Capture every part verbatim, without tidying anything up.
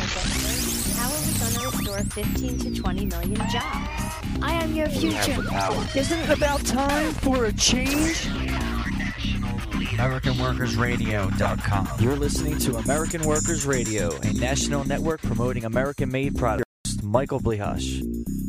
Butler. How are we going to restore fifteen to twenty million jobs? I am your future. Isn't it about time for a change? American Workers Radio dot com. You're listening to American Workers Radio, a national network promoting American-made products. Michael Blihash.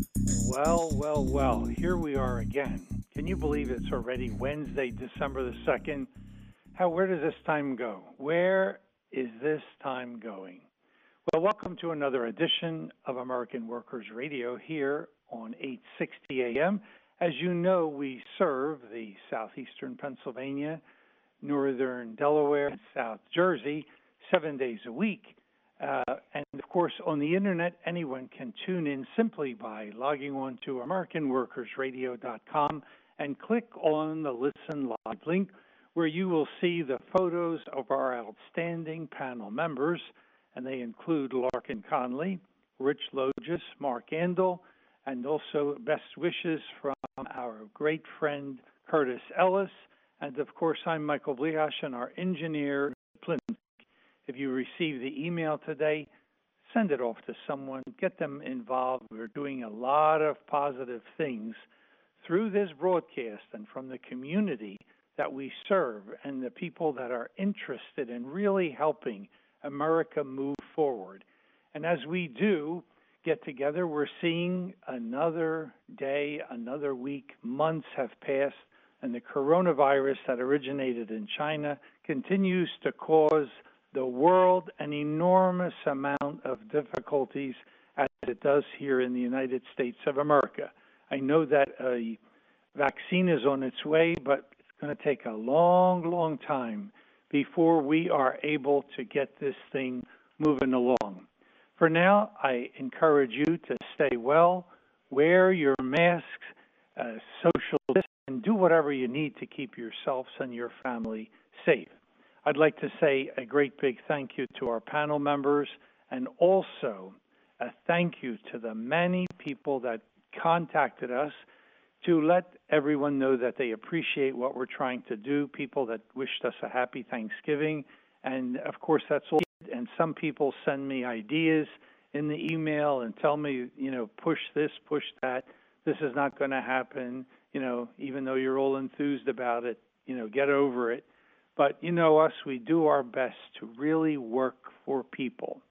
Well, well, well, here we are again. Can you believe it's already Wednesday, December the second? How, where does this time go? Where is this time going? Well, welcome to another edition of American Workers Radio here on eight sixty A M. As you know, we serve the southeastern Pennsylvania, northern Delaware, and South Jersey seven days a week. Uh, and, of course, on the Internet, anyone can tune in simply by logging on to American Workers Radio dot com and click on the Listen Live link, where you will see the photos of our outstanding panel members, and they include Larkin Conley, Rich Logis, Mark Andel, and also best wishes from our great friend Curtis Ellis. And, of course, I'm Michael Blihash, and our engineer, Plymouth. If you receive the email today, send it off to someone, get them involved. We're doing a lot of positive things through this broadcast and from the community that we serve and the people that are interested in really helping America move forward. And as we do get together, we're seeing another day, another week, months have passed, and the coronavirus that originated in China continues to cause the world an enormous amount of difficulties as it does here in the United States of America. I know that a vaccine is on its way, but it's going to take a long, long time before we are able to get this thing moving along. For now, I encourage you to stay well, wear your masks, uh, social distance, and do whatever you need to keep yourselves and your family safe. I'd like to say a great big thank you to our panel members and also a thank you to the many people that contacted us to let everyone know that they appreciate what we're trying to do, people that wished us a happy Thanksgiving. And, of course, that's all. And some people send me ideas in the email and tell me, you know, push this, push that. This is not going to happen. You know, even though you're all enthused about it, you know, get over it. But you know us, we do our best to really work for people.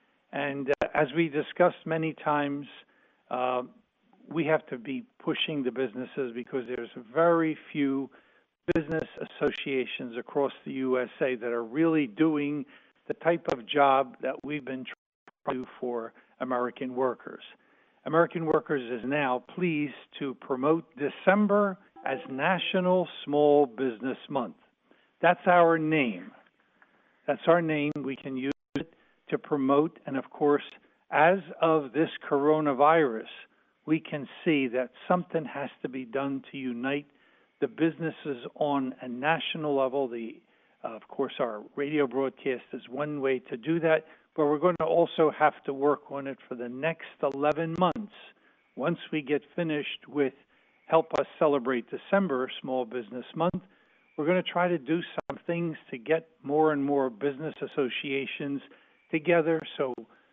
And uh, as we discussed many times, uh, we have to be pushing the businesses because there's very few business associations across the U S A that are really doing the type of job that we've been trying to do for American workers. American Workers is now pleased to promote December as National Small Business Month. That's our name. That's our name. We can use it to promote. And, of course, as of this coronavirus, we can see that something has to be done to unite the businesses on a national level. The, uh, of course, our radio broadcast is one way to do that, but we're going to also have to work on it for the next eleven months. Once we get finished with Help Us Celebrate December, Small Business Month, we're going to try to do some things to get more and more business associations together. So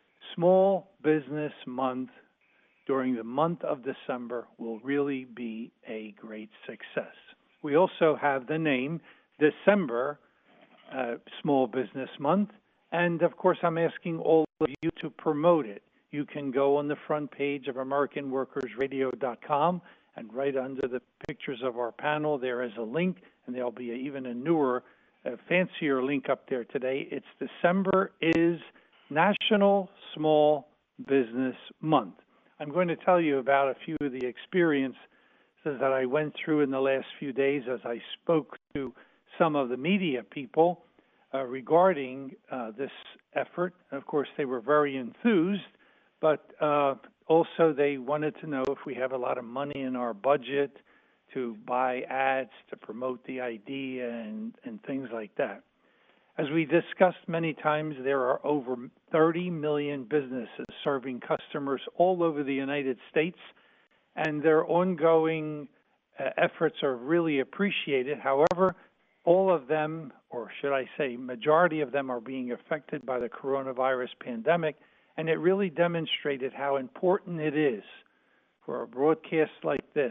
Small Business Month during the month of December will really be a great success. We also have the name December uh, Small Business Month. And, of course, I'm asking all of you to promote it. You can go on the front page of American Workers Radio dot com, and right under the pictures of our panel, there is a link, and there'll be a, even a newer, uh, fancier link up there today. It's December is National Small Business Month. I'm going to tell you about a few of the experiences that I went through in the last few days as I spoke to some of the media people uh, regarding uh, this effort. Of course, they were very enthused, but uh, also they wanted to know if we have a lot of money in our budget to buy ads to promote the idea and, and things like that. As we discussed many times, there are over thirty million businesses serving customers all over the United States, and their ongoing uh, efforts are really appreciated. However, all of them, or should I say majority of them, are being affected by the coronavirus pandemic, And it really demonstrated how important it is for a broadcast like this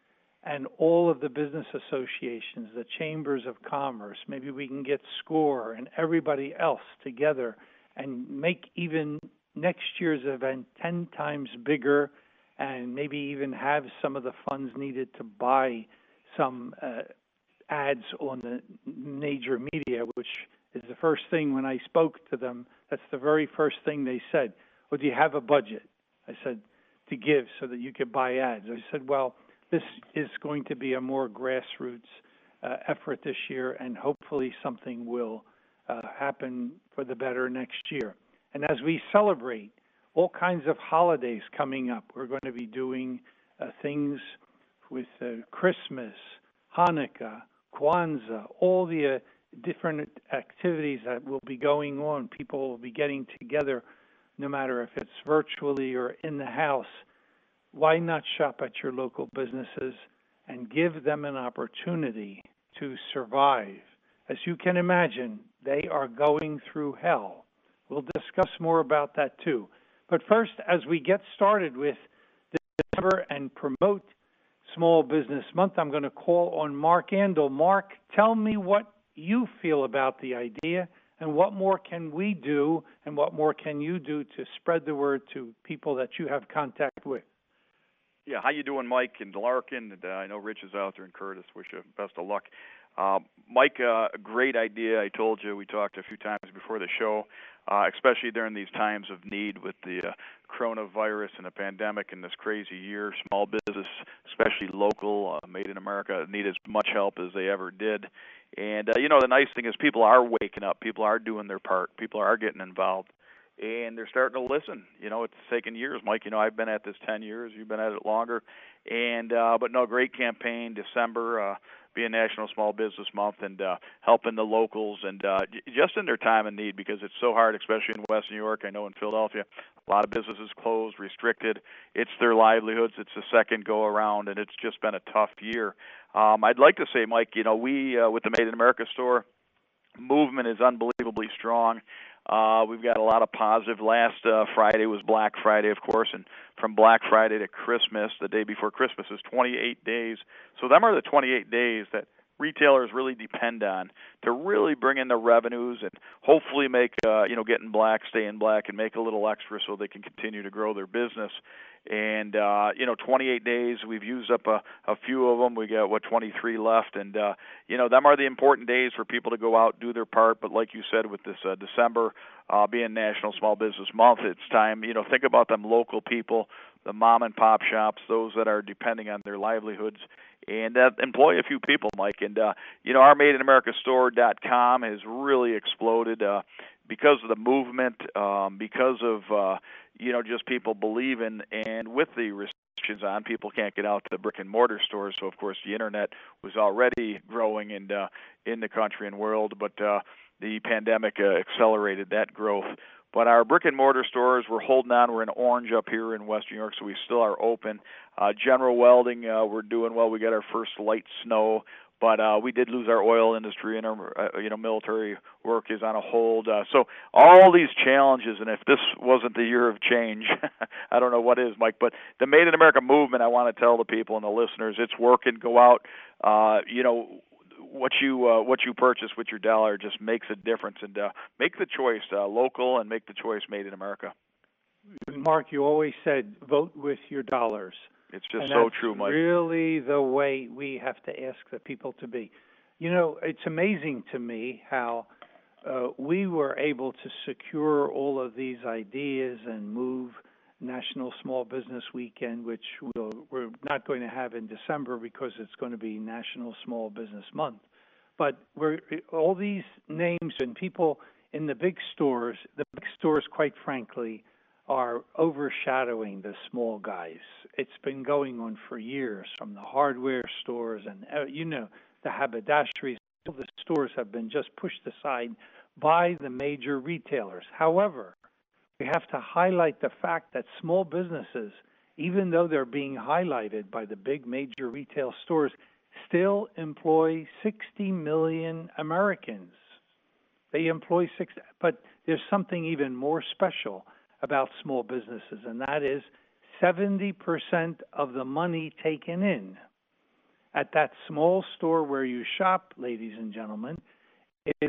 and all of the business associations, the chambers of commerce, maybe we can get SCORE and everybody else together and make even next year's event ten times bigger, and maybe even have some of the funds needed to buy some uh, ads on the major media, which is the first thing when I spoke to them. That's the very first thing they said. Well, do you have a budget? I said, to give so that you could buy ads. I said, well, this is going to be a more grassroots uh, effort this year, and hopefully something will uh, happen for the better next year. And as we celebrate all kinds of holidays coming up, we're going to be doing uh, things with uh, Christmas, Hanukkah, Kwanzaa, all the uh, different activities that will be going on. People will be getting together, no matter if it's virtually or in the house. Why not shop at your local businesses and give them an opportunity to survive? As you can imagine, they are going through hell. We'll discuss more about that too. But first, as we get started with December and promote Small Business Month, I'm going to call on Mark Andel. Mark, tell me what you feel about the idea, and what more can we do, and what more can you do to spread the word to people that you have contact with? Yeah, how you doing, Mike and Larkin? And, uh, I know Rich is out there, and Curtis. Wish you best of luck. Uh, Mike, uh, a great idea. I told you, we talked a few times before the show, uh, especially during these times of need with the uh, coronavirus and the pandemic and this crazy year. Small business, especially local, uh, made in America, need as much help as they ever did. And, uh, you know, the nice thing is people are waking up. People are doing their part. People are getting involved. And they're starting to listen. You know, it's taken years, Mike. You know, I've been at this ten years. You've been at it longer. And uh, but no, great campaign. December, uh, being National Small Business Month, and uh, helping the locals, and uh, just in their time of need, because it's so hard, especially in West New York. I know in Philadelphia, a lot of businesses closed, restricted. It's their livelihoods. It's the second go around, and it's just been a tough year. Um, I'd like to say, Mike, you know, we uh, with the Made in America store, movement is unbelievably strong. Uh, we've got a lot of positive. Last uh, Friday was Black Friday, of course, and from Black Friday to Christmas, the day before Christmas, is twenty-eight days. So them are the twenty-eight days that retailers really depend on to really bring in the revenues and hopefully make, uh, you know, get in black, stay in black, and make a little extra so they can continue to grow their business. And, uh, you know, twenty-eight days, we've used up a, a few of them. We got, what, twenty-three left. And, uh, you know, them are the important days for people to go out, do their part. But like you said, with this uh, December uh, being National Small Business Month, it's time, you know, think about them local people, the mom and pop shops, those that are depending on their livelihoods, and uh, employ a few people, Mike. And, uh, you know, our Made in America Store dot com has really exploded uh, because of the movement, um, because of, uh, you know, just people believing, and with the restrictions on, people can't get out to the brick and mortar stores. So, of course, the Internet was already growing in, uh, in the country and world, but uh, the pandemic uh, accelerated that growth. But our brick and mortar stores, we're holding on. We're in orange up here in West New York, so we still are open. Uh, General Welding, uh, we're doing well. We got our first light snow, but uh, we did lose our oil industry, and our uh, you know military work is on a hold. Uh, so all these challenges, and if this wasn't the year of change, I don't know what is, Mike. But the Made in America movement, I want to tell the people and the listeners, it's working. Go out, uh, you know. What you uh, what you purchase with your dollar just makes a difference, and uh, make the choice uh, local, and make the choice Made in America. Mark, you always said vote with your dollars. It's just and so that's true, Mike. Really, the way we have to ask the people to be. You know, it's amazing to me how uh, we were able to secure all of these ideas and move National Small Business Weekend, which we'll, we're not going to have in December because it's going to be National Small Business Month. But we're, all these names and people in the big stores, the big stores, quite frankly, are overshadowing the small guys. It's been going on for years, from the hardware stores and, uh, you know, the haberdasheries. All the stores have been just pushed aside by the major retailers. However, we have to highlight the fact that small businesses, even though they're being highlighted by the big major retail stores, still employ sixty million Americans. They employ six, but there's something even more special about small businesses, and that is seventy percent of the money taken in at that small store where you shop, ladies and gentlemen, is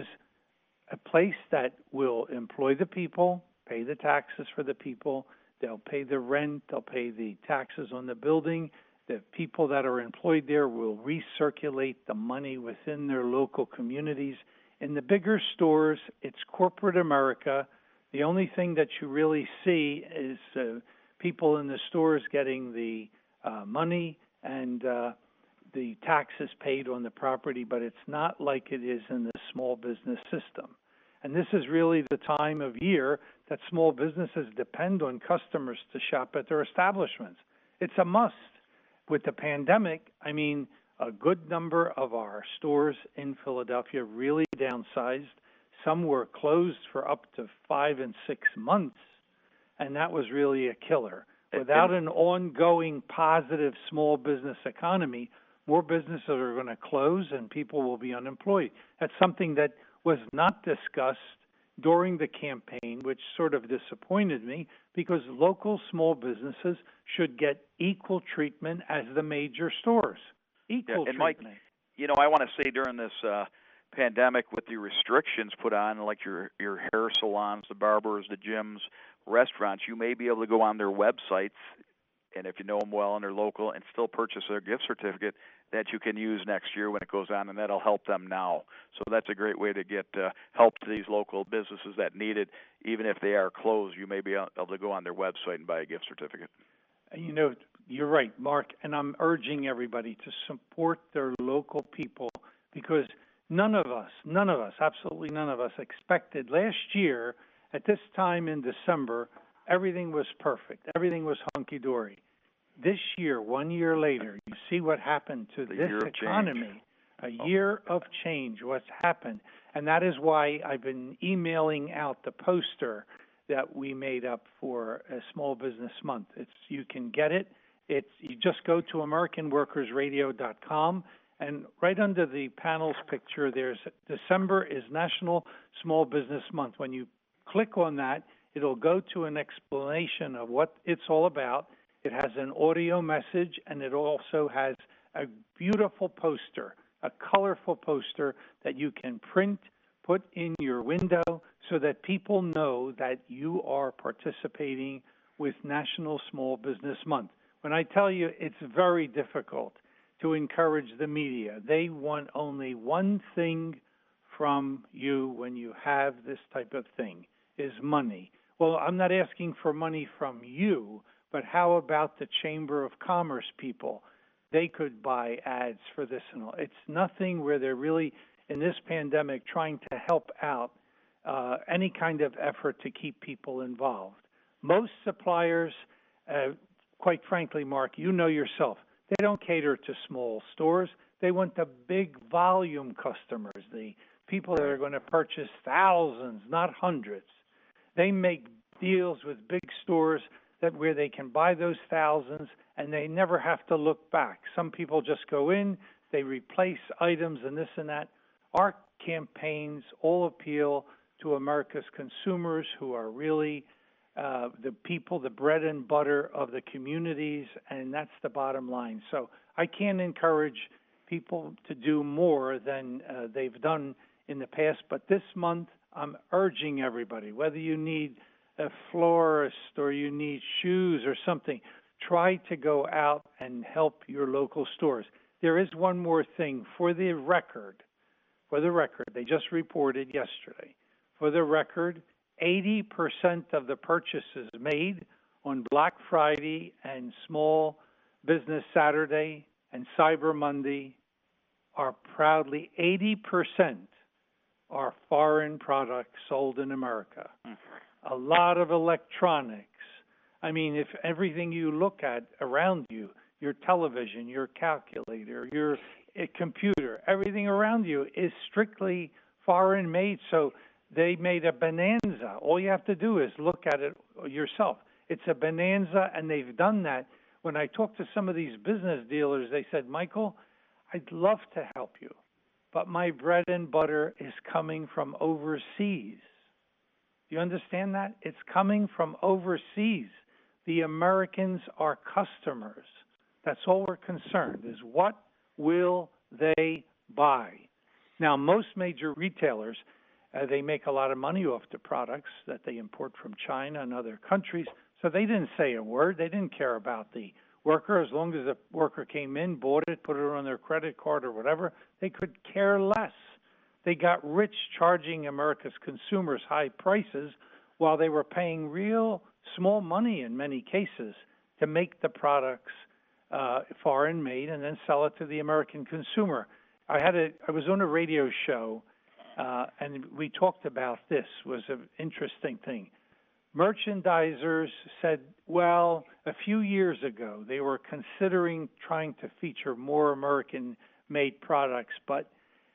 a place that will employ the people, pay the taxes for the people, they'll pay the rent, they'll pay the taxes on the building. The people that are employed there will recirculate the money within their local communities. In the bigger stores, it's corporate America. The only thing that you really see is uh, people in the stores getting the uh, money and uh, the taxes paid on the property, but it's not like it is in the small business system. And this is really the time of year that small businesses depend on customers to shop at their establishments. It's a must. With the pandemic, I mean, a good number of our stores in Philadelphia really downsized. Some were closed for up to five and six months, and that was really a killer. Without an ongoing positive small business economy, more businesses are going to close and people will be unemployed. That's something that was not discussed during the campaign, which sort of disappointed me, because local small businesses should get equal treatment as the major stores. Equal yeah, and treatment. Mike, you know, I want to say during this uh, pandemic, with the restrictions put on, like your your hair salons, the barbers, the gyms, restaurants, you may be able to go on their websites, and if you know them well and they're local, and still purchase their gift certificate that you can use next year when it goes on, and that'll help them now. So that's a great way to get uh, help to these local businesses that need it. Even if they are closed, you may be able to go on their website and buy a gift certificate. You know, you're right, Mark, and I'm urging everybody to support their local people, because none of us, none of us, absolutely none of us expected last year at this time in December, everything was perfect. Everything was hunky-dory. This year, one year later, you see what happened to the this economy. A oh. year of change, what's happened. And that is why I've been emailing out the poster that we made up for a Small Business Month. It's you can get it. It's you just go to American Workers Radio dot com, and right under the panel's picture, there's December is National Small Business Month. When you click on that, it'll go to an explanation of what it's all about. It has an audio message, and it also has a beautiful poster, a colorful poster that you can print, put in your window so that people know that you are participating with National Small Business Month. When I tell you it's very difficult to encourage the media, they want only one thing from you when you have this type of thing, is money. Well, I'm not asking for money from you, but how about the Chamber of Commerce people? They could buy ads for this and all. It's nothing where they're really, in this pandemic, trying to help out uh, any kind of effort to keep people involved. Most suppliers, uh, quite frankly, Mark, you know yourself, they don't cater to small stores. They want the big volume customers, the people that are going to purchase thousands, not hundreds. They make deals with big stores that where they can buy those thousands and they never have to look back. Some people just go in, they replace items and this and that. Our campaigns all appeal to America's consumers, who are really uh, the people, the bread and butter of the communities, and that's the bottom line. So I can't encourage people to do more than uh, they've done in the past, but this month I'm urging everybody, whether you need a florist or you need shoes or something, try to go out and help your local stores. There is one more thing. For the record, for the record, they just reported yesterday, for the record, eighty percent of the purchases made on Black Friday and Small Business Saturday and Cyber Monday are proudly eighty percent are foreign products sold in America. A lot of electronics. I mean, if everything you look at around you, your television, your calculator, your uh, computer, everything around you is strictly foreign made. So they made a bonanza. All you have to do is look at it yourself. It's a bonanza, and they've done that. When I talked to some of these business dealers, they said, Michael, I'd love to help you, but my bread and butter is coming from overseas. Do you understand that? It's coming from overseas. The Americans are customers. That's all we're concerned is what will they buy? Now, most major retailers, uh, they make a lot of money off the products that they import from China and other countries, so they didn't say a word. They didn't care about the worker. As long as the worker came in, bought it, put it on their credit card or whatever, they could care less. They got rich charging America's consumers high prices while they were paying real small money in many cases to make the products uh, foreign made and then sell it to the American consumer. I had a I was on a radio show uh, and we talked about this. Was an interesting thing. Merchandisers said, well, a few years ago they were considering trying to feature more American-made products, but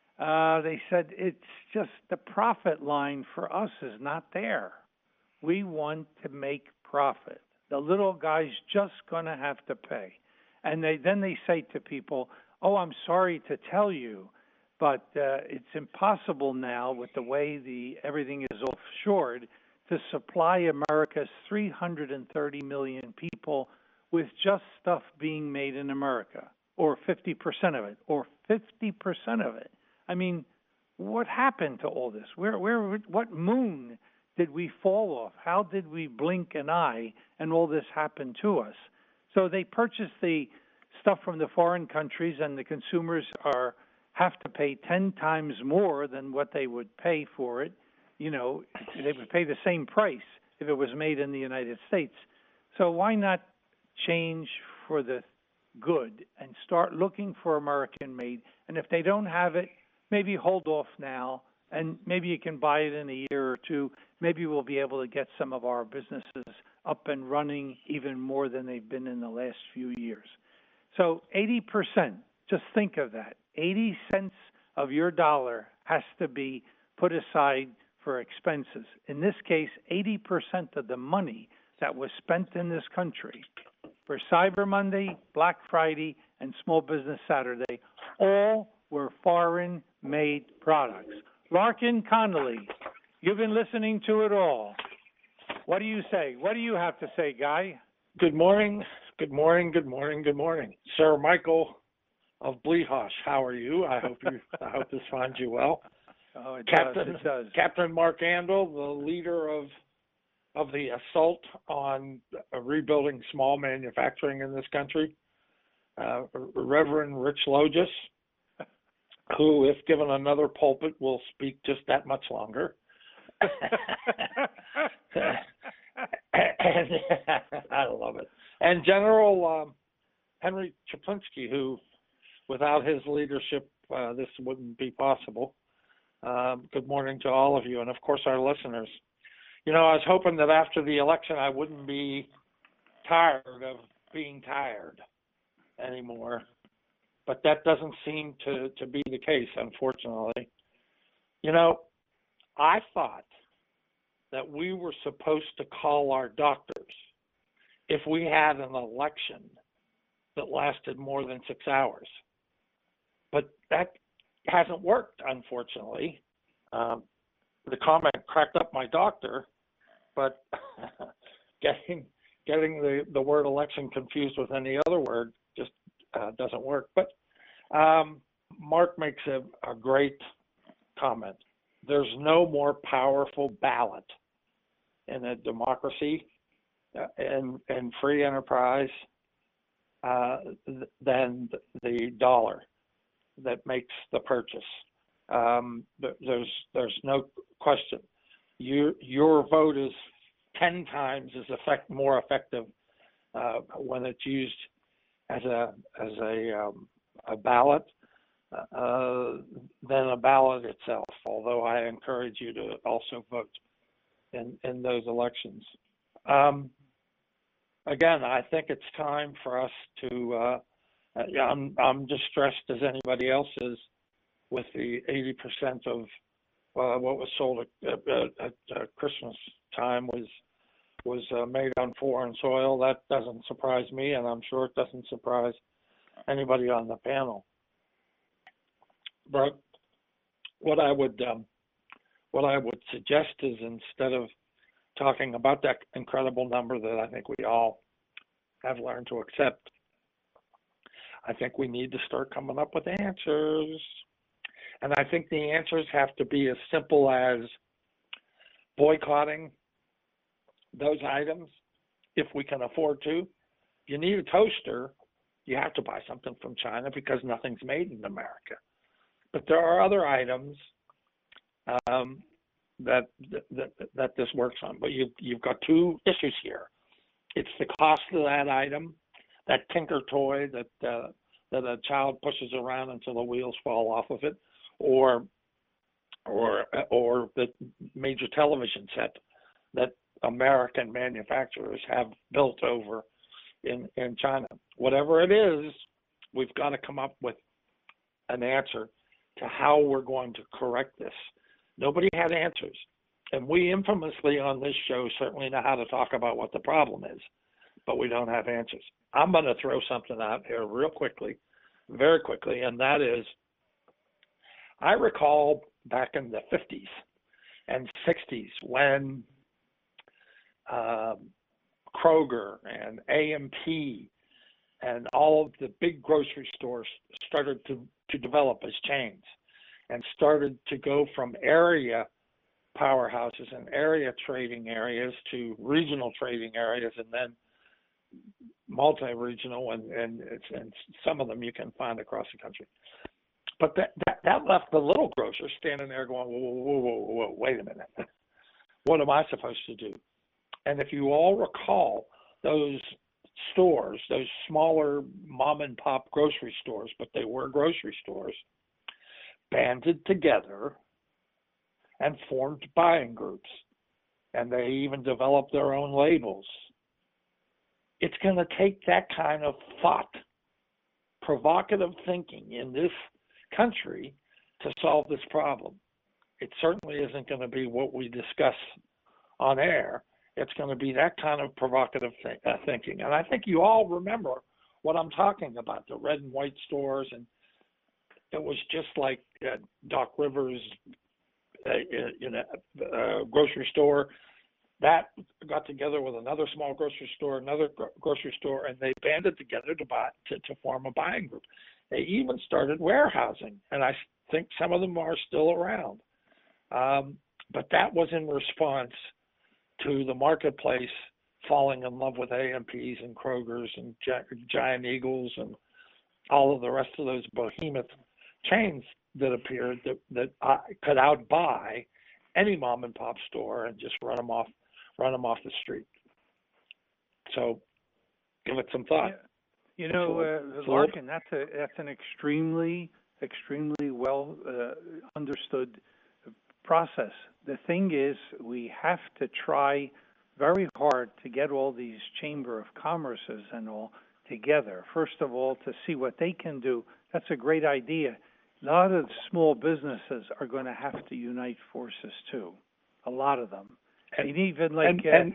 uh, they said it's just the profit line for us is not there. We want to make profit. The little guy's just going to have to pay. And they then they say to people, oh, I'm sorry to tell you, but uh, it's impossible now with the way the everything is offshored to supply America's three hundred thirty million people with just stuff being made in America, or fifty percent of it, or fifty percent of it. I mean, what happened to all this? Where, where, what moon did we fall off? How did we blink an eye and all this happened to us? So they purchase the stuff from the foreign countries, and the consumers are have to pay ten times more than what they would pay for it. You know, they would pay the same price if it was made in the United States. So why not change for the good and start looking for American-made? And if they don't have it, maybe hold off now, and maybe you can buy it in a year or two. Maybe we'll be able to get some of our businesses up and running even more than they've been in the last few years. So eighty percent, just think of that. eighty cents of your dollar has to be put aside for expenses. In this case, eighty percent of the money that was spent in this country for Cyber Monday, Black Friday, and Small Business Saturday, all were foreign-made products. Larkin Connolly, you've been listening to it all. What do you say? What do you have to say, Guy? Good morning, good morning, good morning, good morning. Sir Michael of Blehosh, how are you? I hope you. I hope this finds you well. Oh, it Captain, does. It does. Captain Mark Andel, the leader of of the assault on uh, rebuilding small manufacturing in this country. Uh, Reverend Rich Logis, who, if given another pulpit, will speak just that much longer. and, I love it. And General um, Henry Chaplinsky, who, without his leadership, uh, this wouldn't be possible. Um, good morning to all of you, and of course our listeners. You know, I was hoping that after the election I wouldn't be tired of being tired anymore, but that doesn't seem to, to be the case, unfortunately. You know, I thought that we were supposed to call our doctors if we had an election that lasted more than six hours. But that hasn't worked, unfortunately. Um, the comment cracked up my doctor, but getting getting the, the word election confused with any other word just uh, doesn't work. But um, Mark makes a, a great comment. There's no more powerful ballot in a democracy uh, and, and free enterprise uh, than the dollar that makes the purchase. Um, there's there's no question. Your your vote is ten times as effect more effective uh, when it's used as a as a um, a ballot uh, than a ballot itself. Although I encourage you to also vote in in those elections. Um, again, I think it's time for us to. Uh, I'm I'm distressed as anybody else is with the eighty percent of uh, what was sold at, at, at Christmas time was was uh, made on foreign soil. That doesn't surprise me, and I'm sure it doesn't surprise anybody on the panel. But what I would um, what I would suggest is instead of talking about that incredible number that I think we all have learned to accept, I think we need to start coming up with answers. And I think the answers have to be as simple as boycotting those items if we can afford to. If you need a toaster, you have to buy something from China because nothing's made in America. But there are other items um, that, that that this works on. But you've, you've got two issues here. It's the cost of that item, that Tinker toy that uh, that a child pushes around until the wheels fall off of it, or or or the major television set that American manufacturers have built over in, in China. Whatever it is, we've got to come up with an answer to how we're going to correct this. Nobody had answers. And we infamously on this show certainly know how to talk about what the problem is, but we don't have answers. I'm going to throw something out here real quickly, very quickly, and that is, I recall back in the fifties and sixties when um, Kroger and A M P and all of the big grocery stores started to, to develop as chains and started to go from area powerhouses and area trading areas to regional trading areas, and then multi-regional, and, and, it's, and some of them you can find across the country. But that, that, that left the little grocer standing there going, whoa, whoa, whoa, whoa, whoa, wait a minute. What am I supposed to do? And if you all recall, those stores, those smaller mom and pop grocery stores, but they were grocery stores, banded together and formed buying groups. And they even developed their own labels. It's going to take that kind of thought, provocative thinking in this country to solve this problem. It certainly isn't going to be what we discuss on air. It's going to be that kind of provocative th- uh, thinking. And I think you all remember what I'm talking about, the red and white stores. And it was just like uh, Doc Rivers uh, in a uh, grocery store. That got together with another small grocery store, another gro- grocery store, and they banded together to buy to, to form a buying group. They even started warehousing, and I think some of them are still around. Um, but that was in response to the marketplace falling in love with A M Ps and Krogers and Gi- Giant Eagles and all of the rest of those behemoth chains that appeared that, that I could outbuy any mom and pop store and just run them off, run them off the street. So give it some thought. You know, uh, Larkin, that's a that's an extremely, extremely well uh, understood process. The thing is, we have to try very hard to get all these Chamber of Commerces and all together. First of all, to see what they can do. That's a great idea. A lot of small businesses are going to have to unite forces too. A lot of them. And, and even like and, uh, and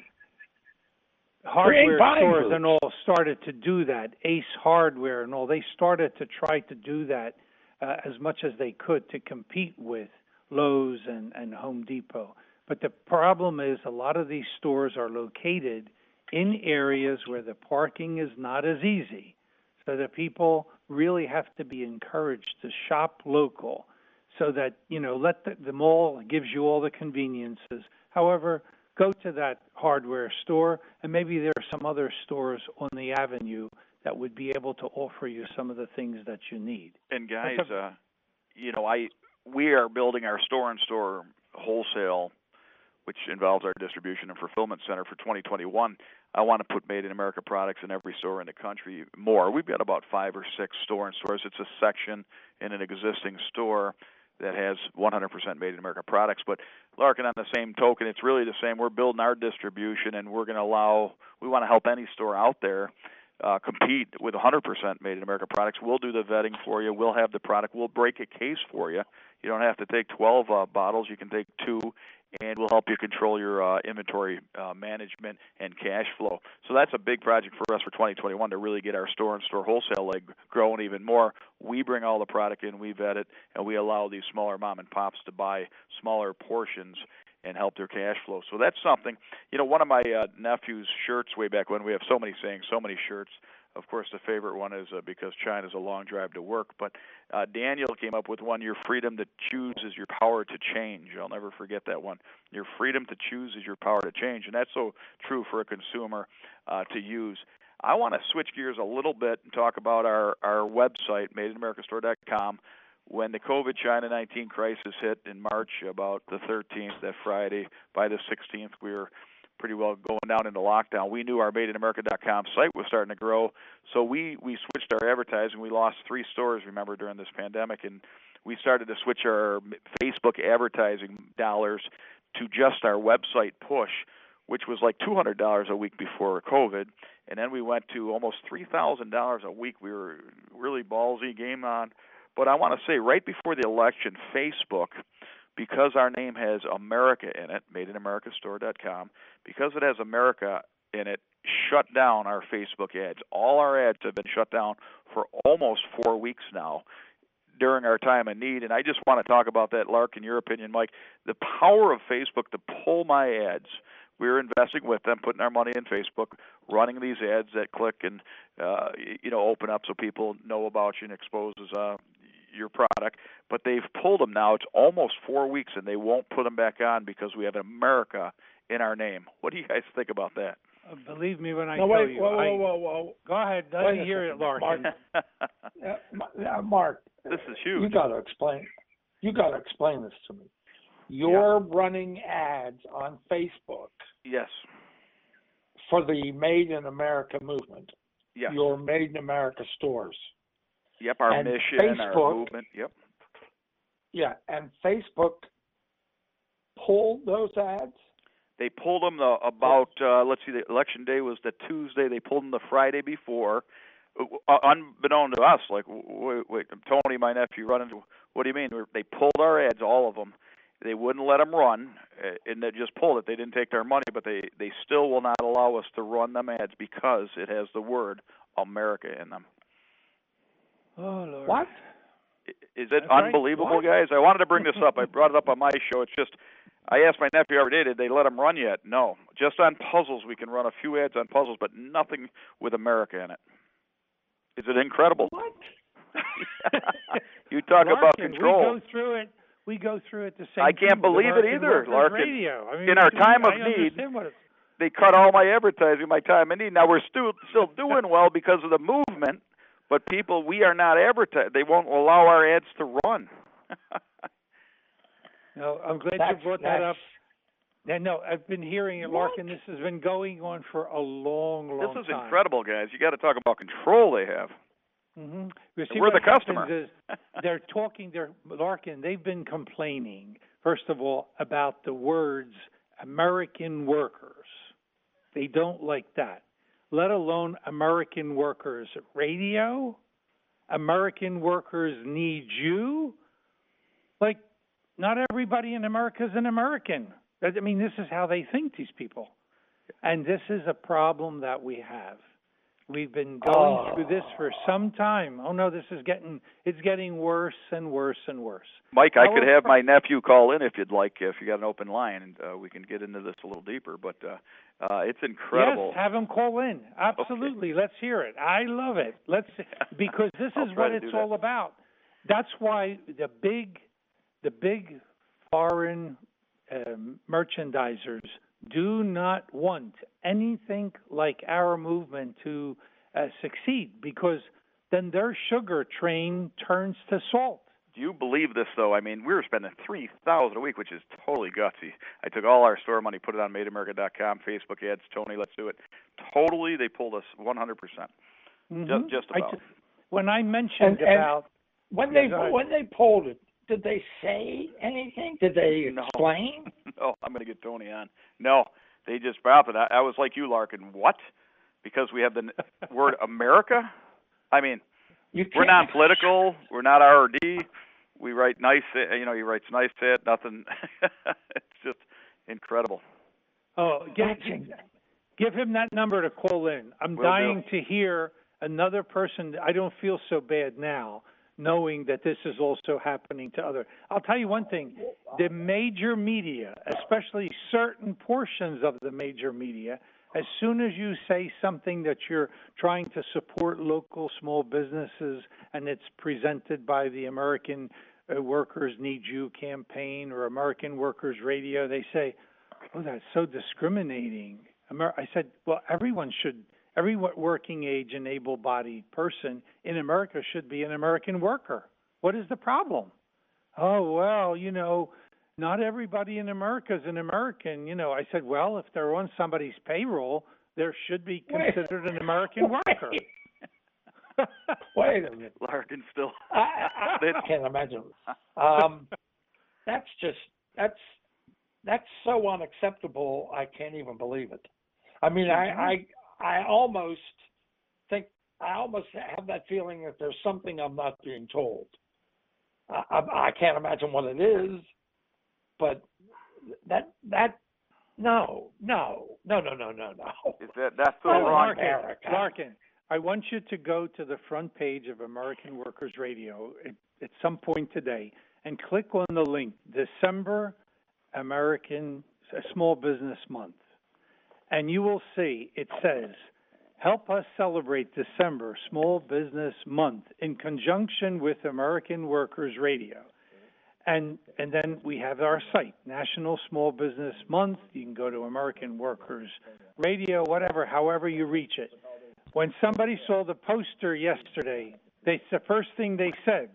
hardware stores groups. And all started to do that. Ace Hardware and all, they started to try to do that uh, as much as they could to compete with Lowe's and, and Home Depot. But the problem is a lot of these stores are located in areas where the parking is not as easy. So that people really have to be encouraged to shop local so that, you know, let the, the mall gives you all the conveniences. However, go to that hardware store, and maybe there are some other stores on the avenue that would be able to offer you some of the things that you need. And guys, a, uh, you know, I we are building our store-in-store wholesale, which involves our distribution and fulfillment center for twenty twenty-one. I want to put Made in America products in every store in the country more. We've got about five or six store-in-stores. It's a section in an existing store that has one hundred percent Made in America products. But, Larkin, on the same token, it's really the same. We're building our distribution, and we're going to allow, we want to help any store out there uh, compete with one hundred percent Made in America products. We'll do the vetting for you. We'll have the product. We'll break a case for you. You don't have to take twelve uh, bottles. You can take two, and we'll help you control your uh, inventory uh, management and cash flow. So that's a big project for us for twenty twenty-one to really get our store-in-store wholesale leg growing even more. We bring all the product in, we vet it, and we allow these smaller mom and pops to buy smaller portions. and help their cash flow. So that's something. You know, one of my uh, nephew's shirts way back when, we have so many sayings, so many shirts. Of course, the favorite one is uh, because China's a long drive to work. But uh, Daniel came up with one, your freedom to choose is your power to change. I'll never forget that one. Your freedom to choose is your power to change. And that's so true for a consumer uh, to use. I want to switch gears a little bit and talk about our, our website, made in america store dot com. When the COVID China nineteen crisis hit in March, about the thirteenth, that Friday, by the sixteenth, we were pretty well going down into lockdown. We knew our made in america dot com site was starting to grow, so we, we switched our advertising. We lost three stores, remember, during this pandemic, and we started to switch our Facebook advertising dollars to just our website push, which was like two hundred dollars a week before COVID, and then we went to almost three thousand dollars a week. We were really ballsy, game on. But I want to say, right before the election, Facebook, because our name has America in it, made in america store dot com, because it has America in it, shut down our Facebook ads. All our ads have been shut down for almost four weeks now during our time of need. And I just want to talk about that, Lark, in your opinion, Mike, the power of Facebook to pull my ads. We're investing with them, putting our money in Facebook, running these ads that click and, uh, you know, open up so people know about you and exposes uh, your product. But they've pulled them now. It's almost four weeks, and they won't put them back on because we have America in our name. What do you guys think about that? Uh, believe me when I no, tell wait, you. whoa, I, whoa, whoa, whoa. Go ahead. Let Wait me a hear second. it, Larkin. Mark, uh, Mark, this is huge. You got to explain. You got to explain this to me. You're yeah. running ads on Facebook. Yes. For the Made in America movement. Yes. Your Made in America stores. Yep, our and mission, Facebook, our movement. Yep. Yeah, and Facebook pulled those ads? They pulled them the, about, uh, let's see, the election day was the Tuesday. They pulled them the Friday before. Uh, unbeknown to us, like, wait, wait, Tony, my nephew, running, what do you mean? They pulled our ads, all of them. They wouldn't let them run, and they just pulled it. They didn't take their money, but they, they still will not allow us to run them ads because it has the word America in them. Oh, Lord. What? Is it That's unbelievable, right. guys? I wanted to bring this up. I brought it up on my show. It's just, I asked my nephew every day, did they let them run yet? No. Just on puzzles, we can run a few ads on puzzles, but nothing with America in it. Is it incredible? What? You talk Larkin, about control. We go through it. We go through it the same. I can't believe it either, Larkin. Radio. I mean, in our time I of need, what it's... they cut all my advertising, my time of need. Now we're still still doing well because of the movement, but people, we are not advertising. They won't allow our ads to run. No, I'm glad that's, you brought that up. Yeah, no, I've been hearing it, Larkin. This has been going on for a long, long time. This is time. Incredible, guys. You got to talk about control they have. Mm-hmm. You see, we're the what customer. Is they're talking. They're Larkin. They've been complaining, first of all, about the words American workers. They don't like that. Let alone American workers radio. American workers need you. Like, not everybody in America is an American. I mean, this is how they think, these people. And this is a problem that we have. We've been going oh. through this for some time. Oh, no, this is getting, it's getting worse and worse and worse. Mike, I Our could have pro- my nephew call in if you'd like, if you got an open line, and uh, we can get into this a little deeper. But uh, uh, it's incredible. Yes, have him call in. Absolutely. Okay. Let's hear it. I love it. Let's because this is what it's all about. That's why the big, the big foreign um, merchandisers do not want anything like our movement to uh, succeed, because then their sugar train turns to salt. Do you believe this, though? I mean, we were spending three thousand dollars a week, which is totally gutsy. I took all our store money, put it on made america dot com, Facebook ads, Tony, let's do it. Totally, they pulled us one hundred percent. Mm-hmm. Just, just about. I t- when I mentioned and, and about... When yeah, they when they pulled it, did they say anything? Did they explain? No, no I'm going to get Tony on. No, they just dropped it. I, I was like you, Larkin. What? Because we have the word America? I mean, we're non-political. We're not R R D. We write nice, you know, he writes nice ad, nothing. It's just incredible. Oh, give, give him that number to call in. I'm Will dying do. to hear another person. I don't feel so bad now, knowing that this is also happening to other. I'll tell you one thing. the major media, especially certain portions of the major media, as soon as you say something that you're trying to support local small businesses and it's presented by the American uh, Workers Need You campaign or American Workers Radio, they say, oh, that's so discriminating. Amer- I said, well, everyone should, every working age and able-bodied person in America should be an American worker. What is the problem? Oh, well, you know, not everybody in America is an American. You know, I said, well, if they're on somebody's payroll, there should be considered wait, an American wait. worker. Wait a minute. Larkin still. I, I, I can't imagine. Um, that's just, that's, that's so unacceptable, I can't even believe it. I mean, mm-hmm. I, I, I almost think, I almost have that feeling that there's something I'm not being told. I, I, I can't imagine what it is. But that that no no no no no no no. Is that that's the oh, wrong Larkin, Larkin, I want you to go to the front page of American Workers Radio at, at some point today and click on the link December American Small Business Month, and you will see it says, "Help us celebrate December Small Business Month in conjunction with American Workers Radio." And and then we have our site, National Small Business Month. You can go to American Workers Radio, whatever, however you reach it. When somebody saw the poster yesterday, they the first thing they said,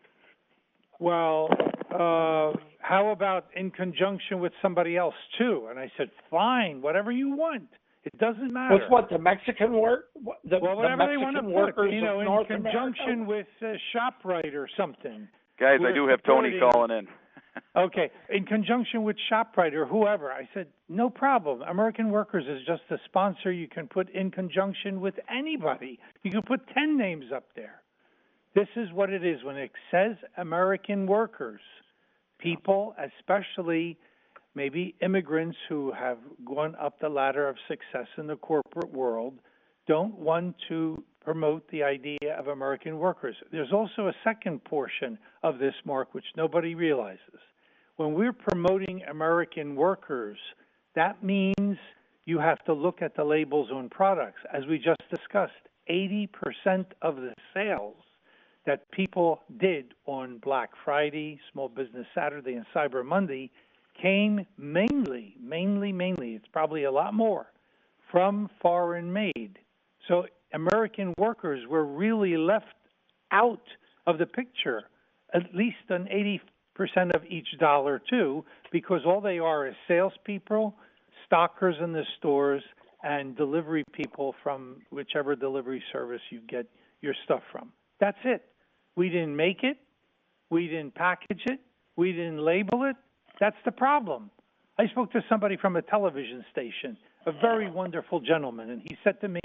well, uh, how about in conjunction with somebody else too? And I said, fine, whatever you want. It doesn't matter. With what, the Mexican work? The, well, whatever the they want to put, you know, in North conjunction America? with uh, ShopRite or something. Guys, I do have Tony calling in. Okay, in conjunction with ShopRite or whoever. I said, no problem. American Workers is just a sponsor you can put in conjunction with anybody. You can put ten names up there. This is what it is when it says American Workers. People, especially maybe immigrants who have gone up the ladder of success in the corporate world, don't want to promote the idea of American workers. There's also a second portion of this, Mark, which nobody realizes. When we're promoting American workers, that means you have to look at the labels on products. As we just discussed, eighty percent of the sales that people did on Black Friday, Small Business Saturday, and Cyber Monday came mainly, mainly, mainly, it's probably a lot more, from foreign made. So American workers were really left out of the picture, at least on eighty percent of each dollar too, because all they are is salespeople, stockers in the stores, and delivery people from whichever delivery service you get your stuff from. That's it. We didn't make it. We didn't package it. We didn't label it. That's the problem. I spoke to somebody from a television station, a very wonderful gentleman, and he said to me,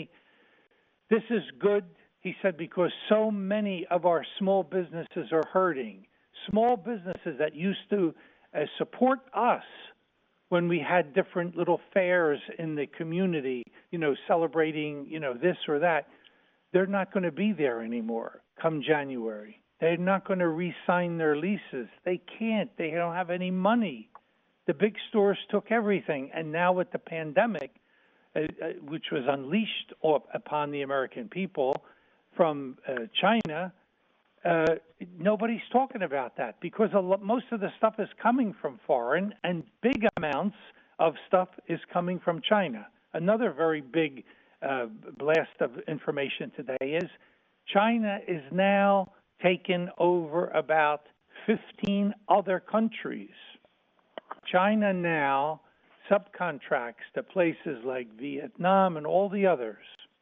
this is good, he said, because so many of our small businesses are hurting. Small businesses that used to uh, support us when we had different little fairs in the community, you know, celebrating, you know, this or that, they're not going to be there anymore come January. They're not going to re-sign their leases. They can't. They don't have any money. The big stores took everything. And now with the pandemic, uh, uh, which was unleashed upon the American people from uh, China, uh, nobody's talking about that because a lo- most of the stuff is coming from foreign and big amounts of stuff is coming from China. Another very big uh, blast of information today is China is now taken over about fifteen other countries. China now subcontracts to places like Vietnam and all the others.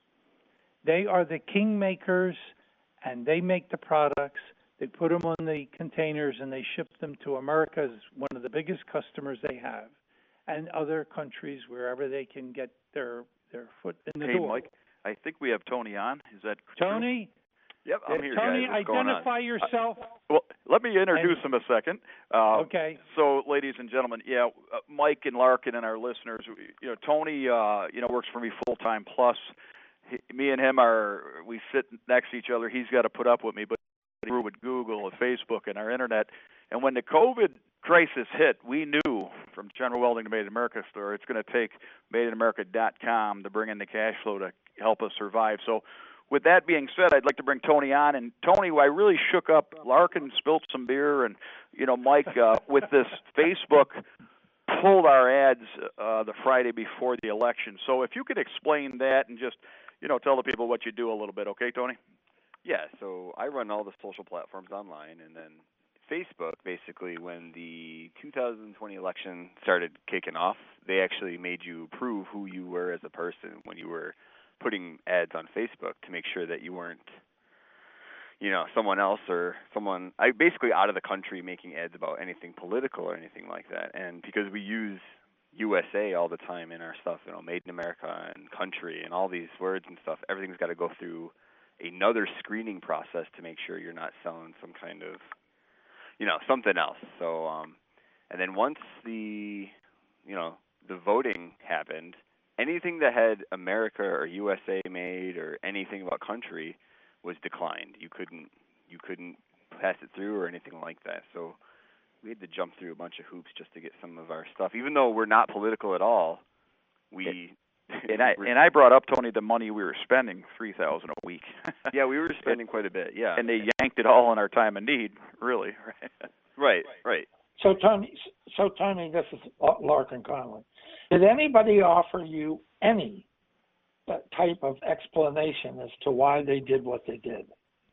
They are the kingmakers, and they make the products. They put them on the containers, and they ship them to America as one of the biggest customers they have, and other countries wherever they can get their, their foot in the hey, door. Hey, Mike, I think we have Tony on. Is that Tony? True? Yep, I'm uh, here, Tony, guys. What's identify yourself. Uh, well, let me introduce and, him a second. Uh, okay. So, ladies and gentlemen, yeah, uh, Mike and Larkin and our listeners, you know, Tony, uh, you know, works for me full time. Plus, he, me and him are we sit next to each other. He's got to put up with me, but he grew with Google and Facebook and our internet. And when the COVID crisis hit, we knew from General Welding to Made in America store, it's going to take made in america dot com to bring in the cash flow to help us survive. So with that being said, I'd like to bring Tony on. And Tony, I really shook up. Larkin spilled some beer, and, you know, Mike, uh, with this Facebook, pulled our ads uh, the Friday before the election. So if you could explain that and just, you know, tell the people what you do a little bit, okay, Tony? Yeah, so I run all the social platforms online, and then Facebook, basically, when the two thousand twenty election started kicking off, they actually made you prove who you were as a person when you were putting ads on Facebook to make sure that you weren't, you know, someone else or someone, I basically out of the country making ads about anything political or anything like that. And because we use U S A all the time in our stuff, you know, Made in America and country and all these words and stuff, everything's got to go through another screening process to make sure you're not selling some kind of, you know, something else. So, um, and then once the, you know, the voting happened, anything that had America or U S A made or anything about country was declined. You couldn't, you couldn't pass it through or anything like that. So we had to jump through a bunch of hoops just to get some of our stuff. Even though we're not political at all, we. And I and I brought up, Tony, the money we were spending, three thousand a week. Yeah, we were spending quite a bit. Yeah, and they yanked it all in our time of need, really. Right, right. So Tony, so Tony, this is Larkin Conley. Did anybody offer you any type of explanation as to why they did what they did?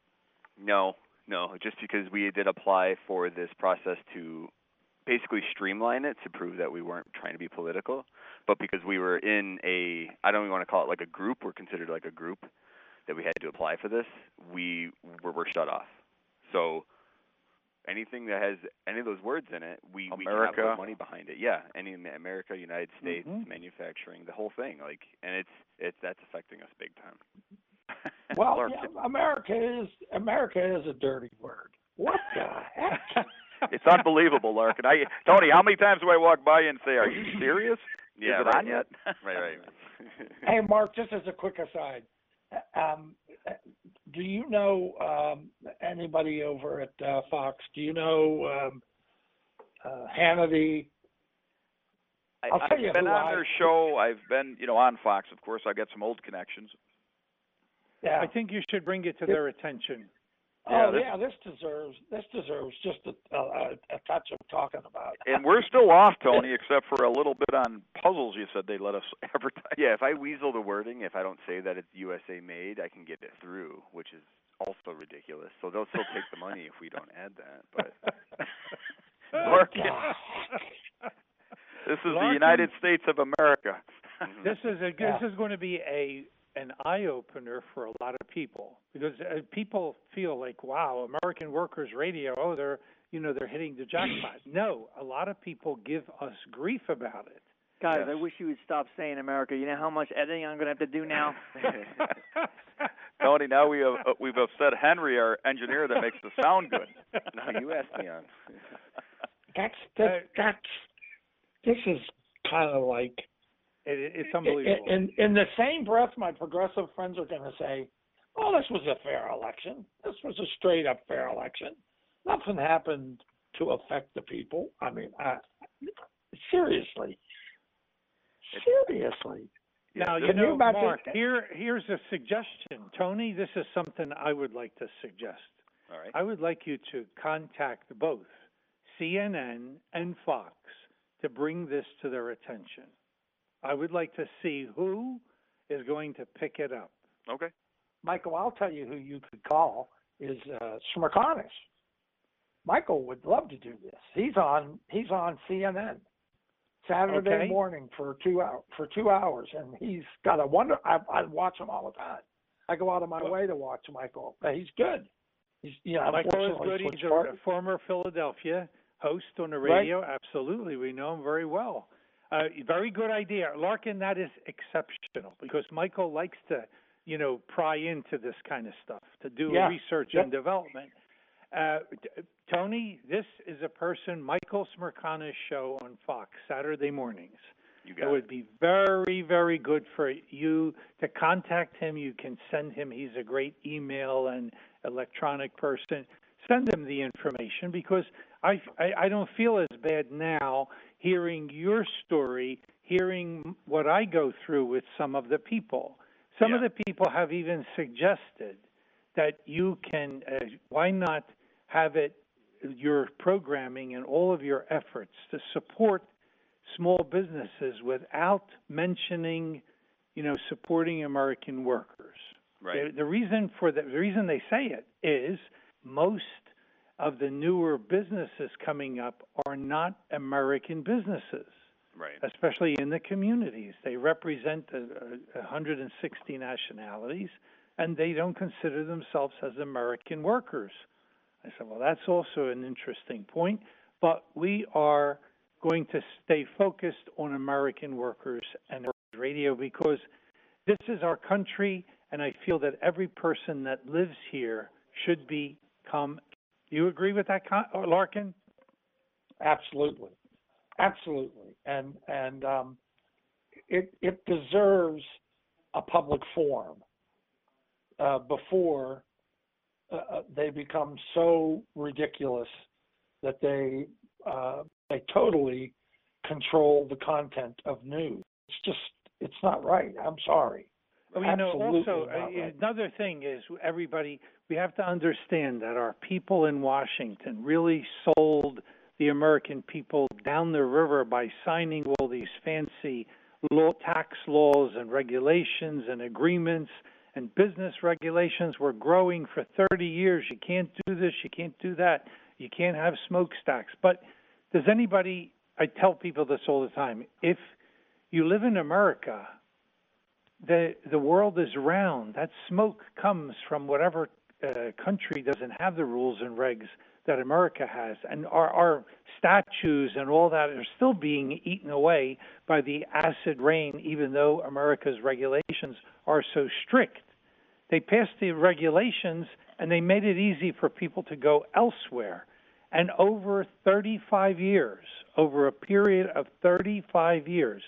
No, no. Just because we did apply for this process to basically streamline it to prove that we weren't trying to be political, but because we were in a, I don't even want to call it like a group, we're considered like a group that we had to apply for this, we were, were shut off. So anything that has any of those words in it, we, we can have our money behind it. Yeah, any America, United States, mm-hmm. manufacturing, the whole thing. Like, and it's it's that's affecting us big time. Well, yeah, America is America is a dirty word. What the heck? It's unbelievable, Larkin. I, Tony, how many times do I walk by and say, "Are you serious? Yeah, is it right, on yet?" Right, right. Hey, Mark, just as a quick aside, um, do you know um, anybody over at uh, Fox? Do you know um, uh, Hannity? I'll I've tell you been on I, their show. I've been, you know, on Fox. Of course, I got some old connections. Yeah, I think you should bring it to their attention. Yeah, oh this, yeah, this deserves this deserves just a, a, a touch of talking about. And we're still off, Tony, except for a little bit on puzzles. You said they let us advertise. Yeah, if I weasel the wording, if I don't say that it's U S A made, I can get it through, which is also ridiculous. So they'll still take the money if we don't add that. But Larkin, this is Larkin, the United States of America. This is a yeah. this is going to be a. an eye-opener for a lot of people, because uh, people feel like, wow, American Workers Radio, oh, they're, you know, they're hitting the jackpot. No, a lot of people give us grief about it. Guys, yes. I wish you would stop saying America. You know how much editing I'm going to have to do now? Tony, now we have, uh, we've upset Henry, our engineer, that makes the sound good. No, you asked me on. That's, that, that's, this is kind of like, It, it's unbelievable. In, in the same breath, my progressive friends are going to say, oh, this was a fair election. This was a straight-up fair election. Nothing happened to affect the people. I mean, uh, seriously. Seriously. Now, you know, Mark, here, here's a suggestion. Tony, this is something I would like to suggest. All right. I would like you to contact both C N N and Fox to bring this to their attention. I would like to see who is going to pick it up. Okay. Michael, I'll tell you who you could call is uh, Smirkanis. Michael would love to do this. He's on he's on C N N Saturday okay. morning for two hour, for two hours, and he's got a wonder. I, I watch him all the time. I go out of my well, way to watch Michael. But he's good. He's you know, Michael is good. He's a, a former Philadelphia host on the radio. Right. Absolutely, we know him very well. Uh, very good idea. Larkin, that is exceptional, because Michael likes to, you know, pry into this kind of stuff, to do yeah. research yep. and development. Uh, t- Tony, this is a person, Michael Smirkanis show on Fox, Saturday mornings. You got it it. would be very, very good for you to contact him. You can send him, he's a great email and electronic person. Send him the information, because I, I, I don't feel as bad now hearing your story, hearing what I go through with some of the people. Some yeah. of the people have even suggested that you can, uh, why not have it, your programming and all of your efforts to support small businesses without mentioning, you know, supporting American workers. Right. The, the reason for the, the reason they say it is most of the newer businesses coming up are not American businesses. Right. Especially in the communities. They represent uh, one hundred sixty nationalities, and they don't consider themselves as American workers. I said, well, that's also an interesting point, but we are going to stay focused on American workers and radio because this is our country, and I feel that every person that lives here should become. You agree with that, Larkin? Absolutely. Absolutely, and and um, it it deserves a public forum uh, before uh, they become so ridiculous that they uh, they totally control the content of news. It's just it's not right. I'm sorry. Well, you know, Absolutely also not uh, right. another thing is everybody. We have to understand that our people in Washington really sold the American people down the river by signing all these fancy law, tax laws and regulations and agreements and business regulations. Were growing for thirty years. You can't do this, you can't do that, you can't have smokestacks. But does anybody, I tell people this all the time, if you live in America, the the world is round. That smoke comes from whatever uh, country doesn't have the rules and regs that America has, and our, our statues and all that are still being eaten away by the acid rain, even though America's regulations are so strict. They passed the regulations, and they made it easy for people to go elsewhere. And over thirty-five years, over a period of thirty-five years,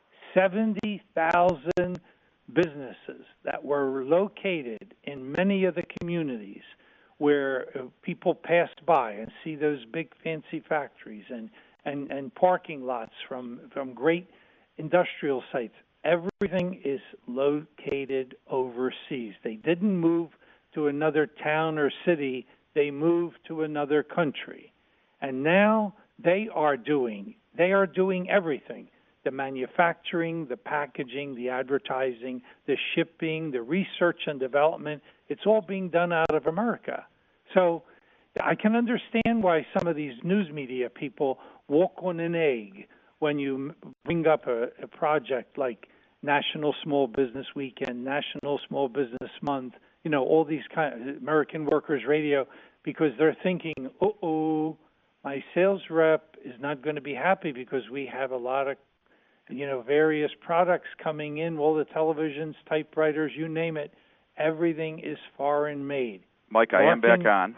seventy thousand businesses that were located in many of the communities where people pass by and see those big fancy factories and, and, and parking lots from, from great industrial sites. Everything is located overseas. They didn't move to another town or city. They moved to another country. And now they are doing, they are doing everything. The manufacturing, the packaging, the advertising, the shipping, the research and development, it's all being done out of America. So I can understand why some of these news media people walk on an egg when you bring up a, a project like National Small Business Weekend, National Small Business Month, you know, all these kind of American Workers Radio, because they're thinking, uh-oh, my sales rep is not going to be happy because we have a lot of, you know, various products coming in, all the televisions, typewriters, you name it. Everything is foreign made. Mike, I Larkin, am back on.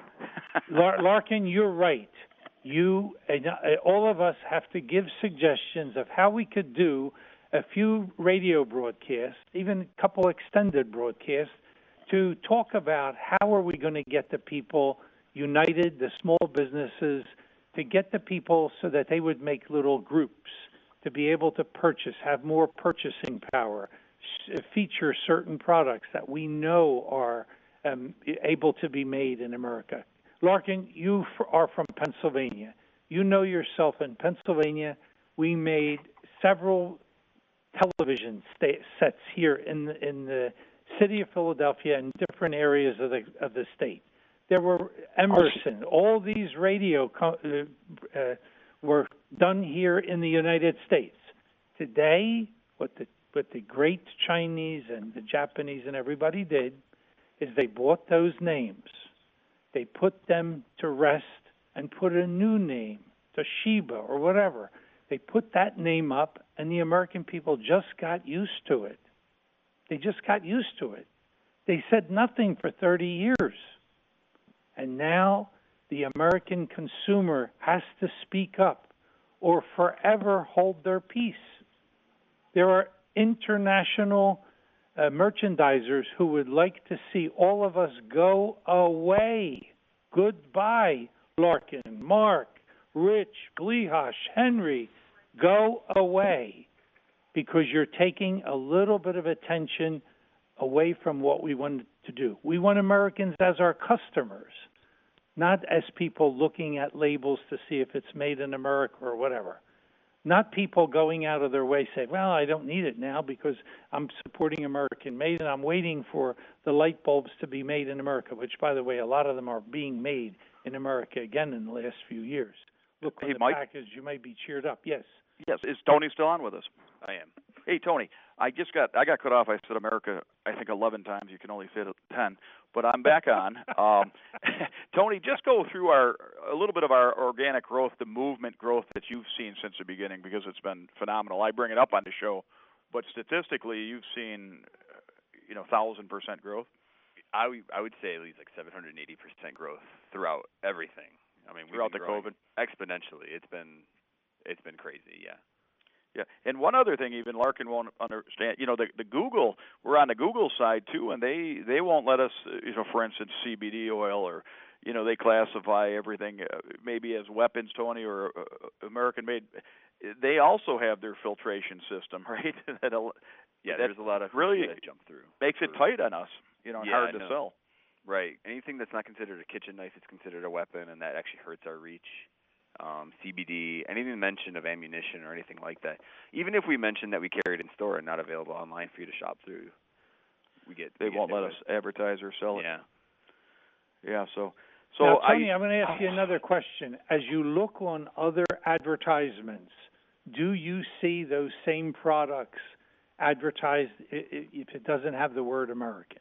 Larkin, you're right. You, uh, all of us have to give suggestions of how we could do a few radio broadcasts, even a couple extended broadcasts, to talk about how are we going to get the people united, the small businesses, to get the people so that they would make little groups, to be able to purchase, have more purchasing power, feature certain products that we know are um, able to be made in America. Larkin, you f- are from Pennsylvania. You know yourself, in Pennsylvania, we made several television sta- sets here in the, in the city of Philadelphia and different areas of the of the state. There were Emerson. All these radio co- uh, uh, were done here in the United States. Today, what the what the great Chinese and the Japanese and everybody did is they bought those names. They put them to rest and put a new name, Toshiba or whatever. They put that name up, and the American people just got used to it. They just got used to it. They said nothing for thirty years. And now the American consumer has to speak up or forever hold their peace. There are international uh, merchandisers who would like to see all of us go away. Goodbye, Larkin, Mark, Rich, Blehosh, Henry, go away, because you're taking a little bit of attention away from what we want to do. We want Americans as our customers, not as people looking at labels to see if it's made in America or whatever. Not people going out of their way saying, well, I don't need it now because I'm supporting American made and I'm waiting for the light bulbs to be made in America, which, by the way, a lot of them are being made in America again in the last few years. Look on Hey, the Mike? package, you might be cheered up. Yes. Yes, is Tony still on with us? I am. Hey, Tony, I just got I got cut off. I said America, I think eleven times. You can only fit ten, but I'm back on. Um, Tony, just go through our a little bit of our organic growth, the movement growth that you've seen since the beginning, because it's been phenomenal. I bring it up on the show, but statistically, you've seen, uh, you know, thousand percent growth. I w- I would say at least like seven hundred eighty percent growth throughout everything. I mean, we've Throughout been the growing COVID? exponentially. It's been it's been crazy. Yeah. Yeah, and one other thing, even Larkin won't understand. You know, the the Google, we're on the Google side too, and they they won't let us, you know, for instance, C B D oil, or, you know, they classify everything uh, maybe as weapons, Tony, or uh, American made. They also have their filtration system, right? that Yeah, that there's a lot of really that jump through. makes it tight on us, you know, and Yeah, hard to no. sell. Right. Anything that's not considered a kitchen knife is considered a weapon, and that actually hurts our reach. Um, C B D, anything mention of ammunition or anything like that. Even if we mention that we carry it in store and not available online for you to shop through, we get They we get won't hit let with. us advertise or sell it. Yeah. Yeah. So, so Now, Tony, I, I'm going to ask you another question. As you look on other advertisements, do you see those same products advertised i- i- if it doesn't have the word American?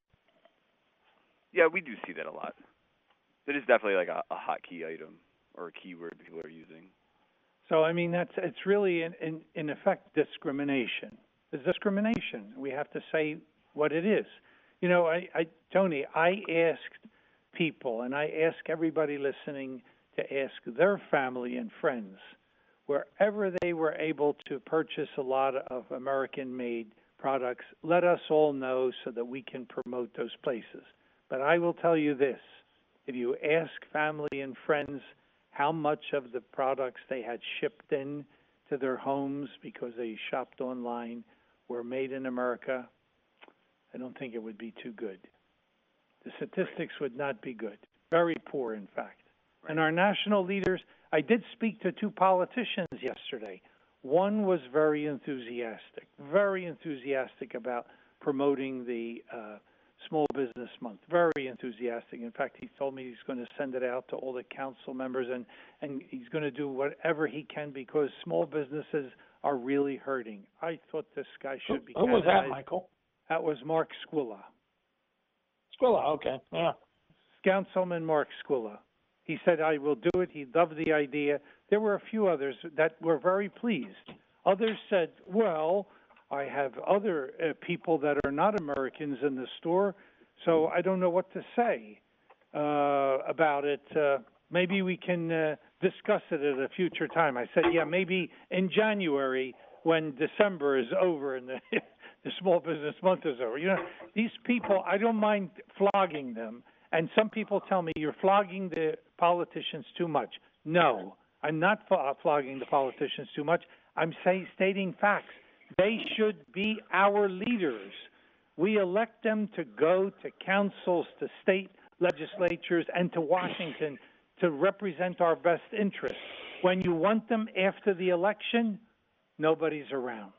Yeah, we do see that a lot. It is definitely like a, a hot key item or a keyword people are using. So, I mean, that's it's really, in, in, in effect, discrimination. It's discrimination. We have to say what it is. You know, I, I Tony, I asked people, and I ask everybody listening to ask their family and friends, wherever they were able to purchase a lot of American-made products, let us all know so that we can promote those places. But I will tell you this, if you ask family and friends how much of the products they had shipped in to their homes because they shopped online were made in America, I don't think it would be too good. The statistics would not be good. Very poor, in fact. Right. And our national leaders, I did speak to two politicians yesterday. One was very enthusiastic, very enthusiastic about promoting the uh, Small Business Month, very enthusiastic. In fact, he told me he's going to send it out to all the council members, and, and he's going to do whatever he can because small businesses are really hurting. I thought this guy should be Who was that, canonized. Michael? That was Mark Squilla, Squilla, okay. Yeah. Councilman Mark Squilla. He said, I will do it. He loved the idea. There were a few others that were very pleased. Others said, well, I have other uh, people that are not Americans in the store, so I don't know what to say uh, about it. Uh, maybe we can uh, discuss it at a future time. I said, yeah, maybe in January when December is over and the, the Small Business Month is over. You know, these people, I don't mind flogging them. And some people tell me you're flogging the politicians too much. No, I'm not flogging the politicians too much. I'm say, stating facts. They should be our leaders. We elect them to go to councils, to state legislatures, and to Washington to represent our best interests. When you want them after the election, nobody's around.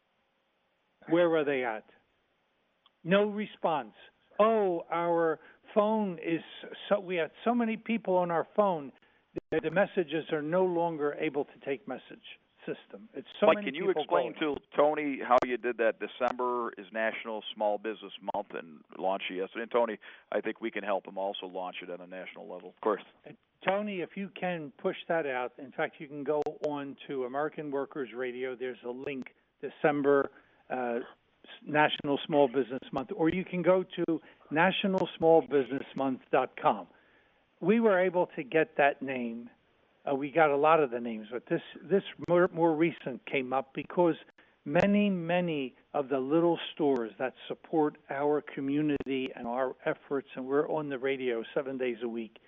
Where are they at? No response. Oh, our phone is so, we have so many people on our phone that the messages are no longer able to take message system. It's so Mike, many can you people explain going. to Tony how you did that? December is National Small Business Month and launched it yesterday. And Tony, I think we can help him also launch it at a national level. Of course. And Tony, if you can push that out, in fact, you can go on to American Workers Radio. There's a link, December uh, National Small Business Month, or you can go to national small business month dot com. We were able to get that name. Uh, we got a lot of the names, but this this more, more recent came up because many, many of the little stores that support our community and our efforts, and we're on the radio seven days a week,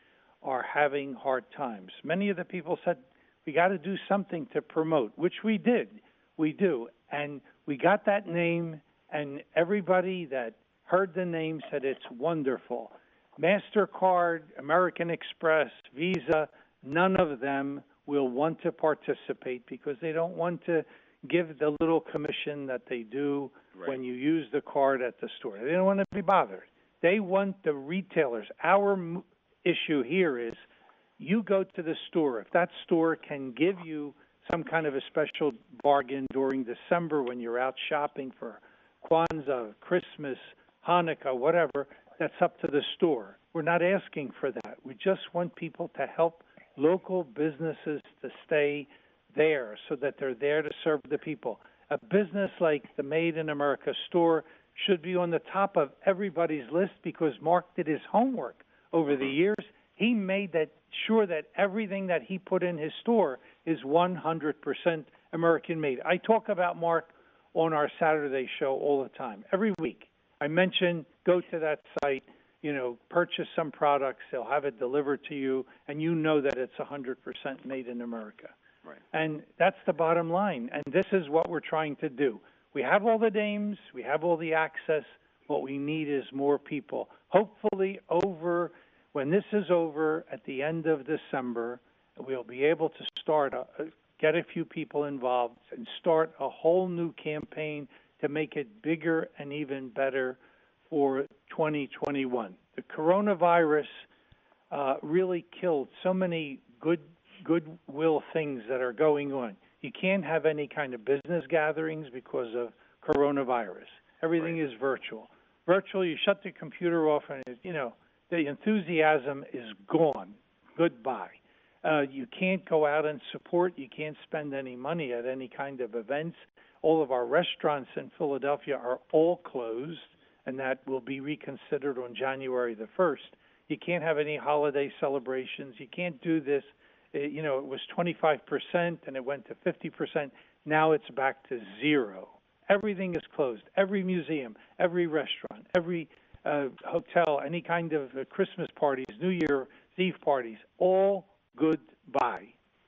are having hard times. Many of the people said, we got to do something to promote, which we did. We do. And we got that name, and everybody that heard the name said it's wonderful. MasterCard, American Express, Visa, none of them will want to participate because they don't want to give the little commission that they do right. when you use the card at the store. They don't want to be bothered. They want the retailers. Our m- issue here is you go to the store. If that store can give you some kind of a special bargain during December when you're out shopping for Kwanzaa, Christmas, Hanukkah, whatever, that's up to the store. We're not asking for that. We just want people to help local businesses to stay there so that they're there to serve the people. A business like the Made in America store should be on the top of everybody's list because Mark did his homework over the years. He made that sure that everything that he put in his store is one hundred percent American made. I talk about Mark on our Saturday show all the time, every week. I mention go to that site, you know, purchase some products, they'll have it delivered to you, and you know that it's one hundred percent made in America. Right. And that's the bottom line, and this is what we're trying to do. We have all the names, we have all the access. What we need is more people. Hopefully over, when this is over at the end of December, we'll be able to start, a, get a few people involved and start a whole new campaign to make it bigger and even better for twenty twenty-one. The coronavirus uh, really killed so many good goodwill things that are going on. You can't have any kind of business gatherings because of coronavirus. Everything right. is virtual. Virtual, you shut the computer off and, it, you know, the enthusiasm is gone. Goodbye. Uh, you can't go out and support. You can't spend any money at any kind of events. All of our restaurants in Philadelphia are all closed, and that will be reconsidered on January the first. You can't have any holiday celebrations. You can't do this. It, you know, it was twenty-five percent, and it went to fifty percent. Now it's back to zero. Everything is closed. Every museum, every restaurant, every uh, hotel, any kind of uh, Christmas parties, New Year's Eve parties, all goodbye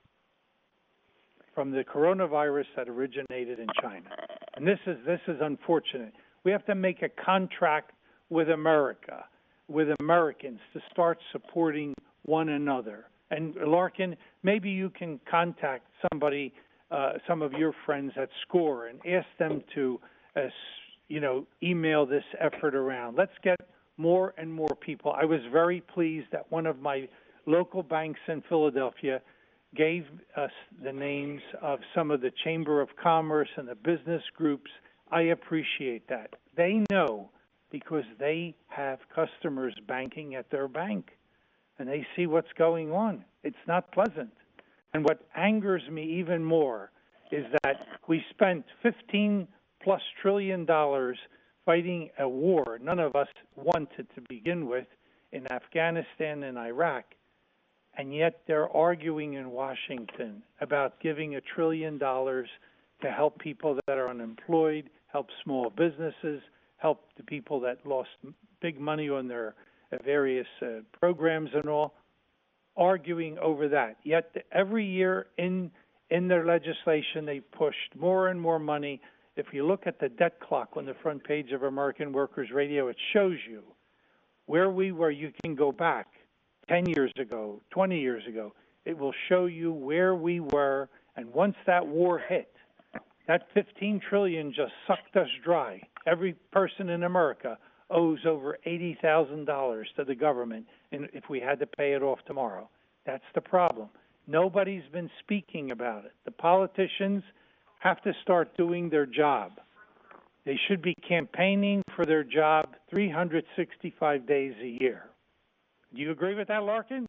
from the coronavirus that originated in China. And this is this is unfortunate. We have to make a contract with America, with Americans, to start supporting one another. And Larkin, maybe you can contact somebody, uh, some of your friends at SCORE, and ask them to, uh, you know, email this effort around. Let's get more and more people. I was very pleased that one of my local banks in Philadelphia gave us the names of some of the Chamber of Commerce and the business groups. I appreciate that. They know because they have customers banking at their bank, and they see what's going on. It's not pleasant. And what angers me even more is that we spent fifteen plus trillion dollars fighting a war none of us wanted to begin with in Afghanistan and Iraq, and yet they're arguing in Washington about giving a trillion dollars to help people that are unemployed, help small businesses, help the people that lost big money on their uh, various uh, programs and all, arguing over that. Yet every year in in their legislation, they pushed more and more money. If you look at the debt clock on the front page of American Workers Radio, it shows you where we were. You can go back ten years ago, twenty years ago. It will show you where we were, and once that war hit, that fifteen trillion dollars just sucked us dry. Every person in America owes over eighty thousand dollars to the government, and if we had to pay it off tomorrow. That's the problem. Nobody's been speaking about it. The politicians have to start doing their job. They should be campaigning for their job three hundred sixty-five days a year. Do you agree with that, Larkin?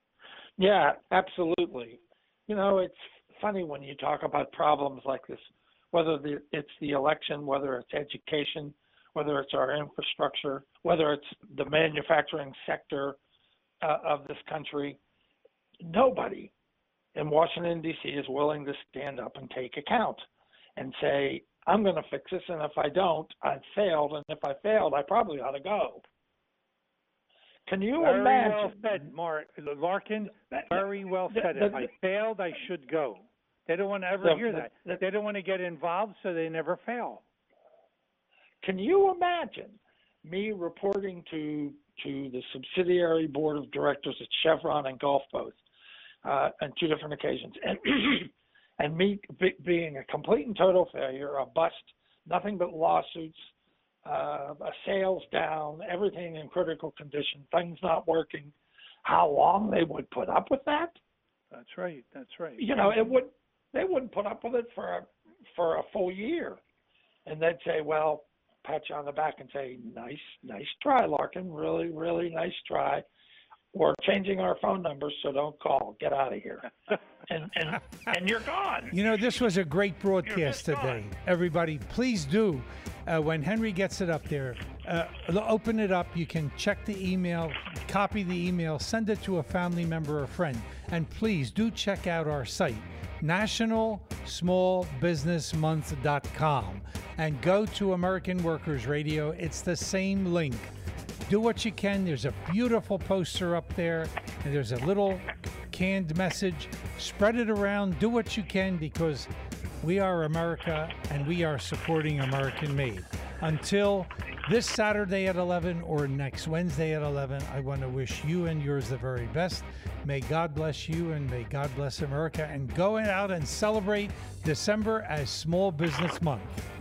Yeah, absolutely. You know, it's funny when you talk about problems like this, whether the, it's the election, whether it's education, whether it's our infrastructure, whether it's the manufacturing sector uh, of this country. Nobody in Washington, D C is willing to stand up and take account and say, I'm going to fix this, and if I don't, I've failed, and if I failed, I probably ought to go. Can you Very imagine? well said, Mark Larkin. Very well The- said. the- If I failed, I should go. They don't want to ever the- hear the- that. the- They don't want to get involved, so they never fail. Can you imagine me reporting to to the subsidiary board of directors at Chevron and Gulf both uh, on two different occasions, and and me be, being a complete and total failure, a bust, nothing but lawsuits, uh, a sales down, everything in critical condition, things not working. How long they would put up with that? That's right. That's right. You know, it would they wouldn't put up with it for a for a full year, and they'd say, well, pat you on the back and say, nice, nice try, Larkin, really, really nice try. We're changing our phone numbers, so don't call. Get out of here. and, and and you're gone. You know, this was a great broadcast today. Everybody, please do, uh, when Henry gets it up there, uh, open it up. You can check the email, copy the email, send it to a family member or friend. And please do check out our site, national small business month dot com, and go to American Workers Radio. It's the same link. Do what you can. There's a beautiful poster up there, and there's a little canned message. Spread it around. Do what you can, because we are America, and we are supporting American made. Until this Saturday at eleven or next Wednesday at eleven, I want to wish you and yours the very best. May God bless you, and may God bless America. And go out and celebrate December as Small Business Month.